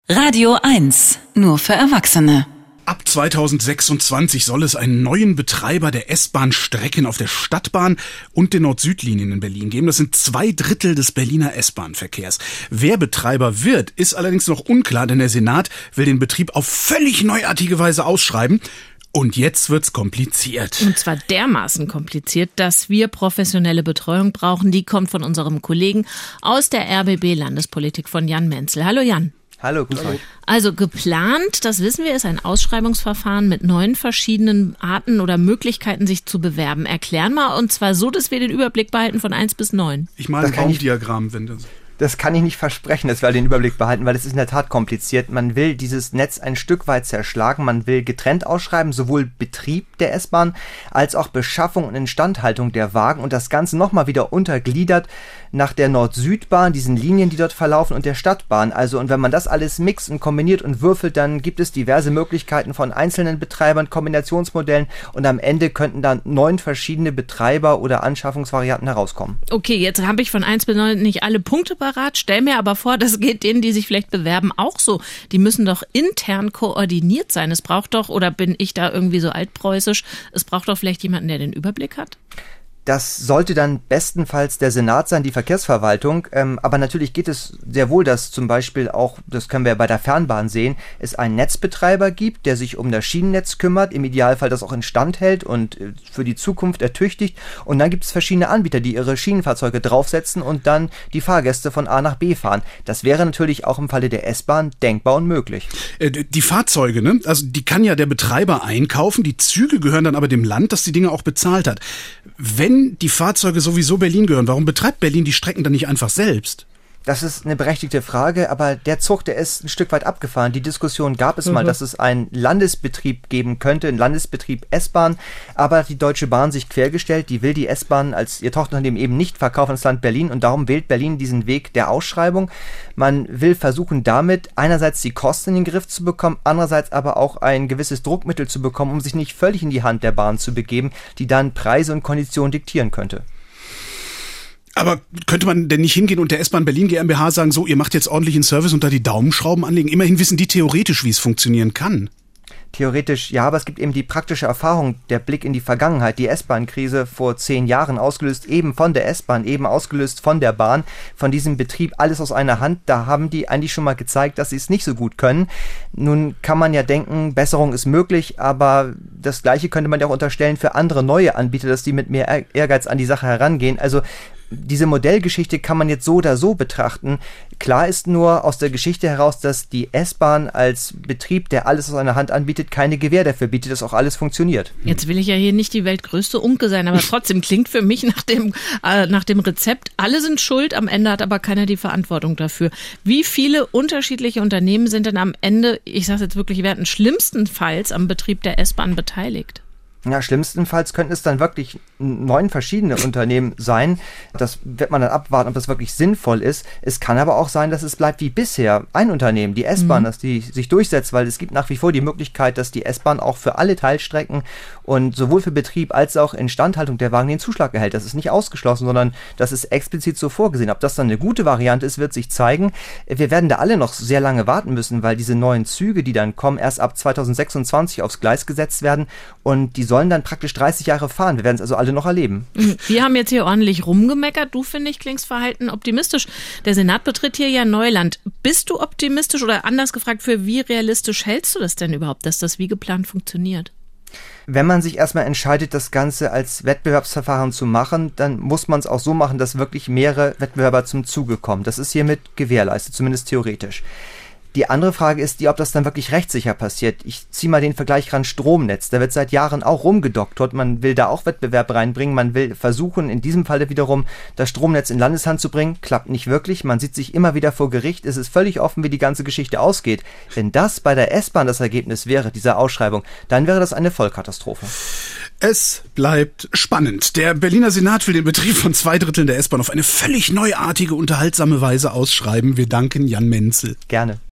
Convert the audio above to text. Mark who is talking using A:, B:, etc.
A: Radio 1, nur für Erwachsene.
B: Ab 2026 soll es einen neuen Betreiber der S-Bahn-Strecken auf der Stadtbahn und den Nord-Süd-Linien in Berlin geben. Das sind 2/3 des Berliner S-Bahn-Verkehrs. Wer Betreiber wird, ist allerdings noch unklar, denn der Senat will den Betrieb auf völlig neuartige Weise ausschreiben. Und jetzt wird's kompliziert.
C: Und zwar dermaßen kompliziert, dass wir professionelle Betreuung brauchen. Die kommt von unserem Kollegen aus der RBB Landespolitik von Jan Menzel. Hallo Jan.
D: Hallo, grüß euch.
C: Also geplant, das wissen wir, ist ein Ausschreibungsverfahren mit 9 verschiedenen Arten oder Möglichkeiten, sich zu bewerben. Erklären mal, und zwar so, dass wir den Überblick behalten von 1 bis 9.
B: Ich male ein Baumdiagramm, wenn das...
D: Das kann ich nicht versprechen, dass wir den Überblick behalten, weil es ist in der Tat kompliziert. Man will dieses Netz ein Stück weit zerschlagen. Man will getrennt ausschreiben, sowohl Betrieb der S-Bahn als auch Beschaffung und Instandhaltung der Wagen und das Ganze nochmal wieder untergliedert nach der Nord-Süd-Bahn, diesen Linien, die dort verlaufen, und der Stadtbahn. Also, und wenn man das alles mixt und kombiniert und würfelt, dann gibt es diverse Möglichkeiten von einzelnen Betreibern, Kombinationsmodellen, und am Ende könnten dann 9 verschiedene Betreiber oder Anschaffungsvarianten herauskommen.
C: Okay, jetzt habe ich von 1 bis 9 nicht alle Punkte parat. Stell mir aber vor, das geht denen, die sich vielleicht bewerben, auch so. Die müssen doch intern koordiniert sein. Es braucht doch, oder bin ich da irgendwie so altpreußisch, es braucht doch vielleicht jemanden, der den Überblick hat?
D: Das sollte dann bestenfalls der Senat sein, die Verkehrsverwaltung. Aber natürlich geht es sehr wohl, dass zum Beispiel auch, das können wir bei der Fernbahn sehen, es einen Netzbetreiber gibt, der sich um das Schienennetz kümmert, im Idealfall das auch instand hält und für die Zukunft ertüchtigt. Und dann gibt es verschiedene Anbieter, die ihre Schienenfahrzeuge draufsetzen und dann die Fahrgäste von A nach B fahren. Das wäre natürlich auch im Falle der S-Bahn denkbar und möglich.
B: Die Fahrzeuge, ne? Also die kann ja der Betreiber einkaufen, die Züge gehören dann aber dem Land, das die Dinge auch bezahlt hat. Wenn die Fahrzeuge sowieso Berlin gehören, warum betreibt Berlin die Strecken dann nicht einfach selbst?
D: Das ist eine berechtigte Frage, aber der Zug, der ist ein Stück weit abgefahren. Die Diskussion gab es mal, dass es einen Landesbetrieb geben könnte, einen Landesbetrieb S-Bahn, aber hat die Deutsche Bahn sich quergestellt, die will die S-Bahn als ihr Tochterunternehmen eben nicht verkaufen ans Land Berlin, und darum wählt Berlin diesen Weg der Ausschreibung. Man will versuchen, damit einerseits die Kosten in den Griff zu bekommen, andererseits aber auch ein gewisses Druckmittel zu bekommen, um sich nicht völlig in die Hand der Bahn zu begeben, die dann Preise und Konditionen diktieren könnte.
B: Aber könnte man denn nicht hingehen und der S-Bahn Berlin GmbH sagen, so, ihr macht jetzt ordentlichen Service und da die Daumenschrauben anlegen? Immerhin wissen die theoretisch, wie es funktionieren kann.
D: Theoretisch ja, aber es gibt eben die praktische Erfahrung, der Blick in die Vergangenheit, die S-Bahn-Krise vor 10 Jahren, ausgelöst eben von der S-Bahn, eben ausgelöst von der Bahn, von diesem Betrieb, alles aus einer Hand. Da haben die eigentlich schon mal gezeigt, dass sie es nicht so gut können. Nun kann man ja denken, Besserung ist möglich, aber das Gleiche könnte man ja auch unterstellen für andere neue Anbieter, dass die mit mehr Ehrgeiz an die Sache herangehen. Also diese Modellgeschichte kann man jetzt so oder so betrachten. Klar ist nur aus der Geschichte heraus, dass die S-Bahn als Betrieb, der alles aus einer Hand anbietet, keine Gewähr dafür bietet, dass auch alles funktioniert.
C: Jetzt will ich ja hier nicht die weltgrößte Unke sein, aber trotzdem klingt für mich nach dem Rezept, alle sind schuld, am Ende hat aber keiner die Verantwortung dafür. Wie viele unterschiedliche Unternehmen sind denn am Ende, ich sage jetzt wirklich, werden schlimmstenfalls am Betrieb der S-Bahn beteiligt?
D: Ja, schlimmstenfalls könnten es dann wirklich 9 verschiedene Unternehmen sein. Das wird man dann abwarten, ob das wirklich sinnvoll ist. Es kann aber auch sein, dass es bleibt wie bisher. Ein Unternehmen, die S-Bahn, dass die sich durchsetzt, weil es gibt nach wie vor die Möglichkeit, dass die S-Bahn auch für alle Teilstrecken und sowohl für Betrieb als auch Instandhaltung der Wagen den Zuschlag erhält. Das ist nicht ausgeschlossen, sondern das ist explizit so vorgesehen. Ob das dann eine gute Variante ist, wird sich zeigen. Wir werden da alle noch sehr lange warten müssen, weil diese neuen Züge, die dann kommen, erst ab 2026 aufs Gleis gesetzt werden, und die sollen dann praktisch 30 Jahre fahren. Wir werden es also alle noch erleben.
C: Wir haben jetzt hier ordentlich rumgemeckert. Du, finde ich, klingst verhalten optimistisch. Der Senat betritt hier ja Neuland. Bist du optimistisch, oder anders gefragt, für wie realistisch hältst du das denn überhaupt, dass das wie geplant funktioniert?
D: Wenn man sich erstmal entscheidet, das Ganze als Wettbewerbsverfahren zu machen, dann muss man es auch so machen, dass wirklich mehrere Wettbewerber zum Zuge kommen. Das ist hiermit gewährleistet, zumindest theoretisch. Die andere Frage ist die, ob das dann wirklich rechtssicher passiert. Ich ziehe mal den Vergleich ran, Stromnetz. Da wird seit Jahren auch rumgedoktert. Man will da auch Wettbewerb reinbringen. Man will versuchen, in diesem Falle wiederum das Stromnetz in Landeshand zu bringen. Klappt nicht wirklich. Man sieht sich immer wieder vor Gericht. Es ist völlig offen, wie die ganze Geschichte ausgeht. Wenn das bei der S-Bahn das Ergebnis wäre, dieser Ausschreibung, dann wäre das eine Vollkatastrophe.
B: Es bleibt spannend. Der Berliner Senat will den Betrieb von 2/3 der S-Bahn auf eine völlig neuartige, unterhaltsame Weise ausschreiben. Wir danken Jan Menzel.
D: Gerne.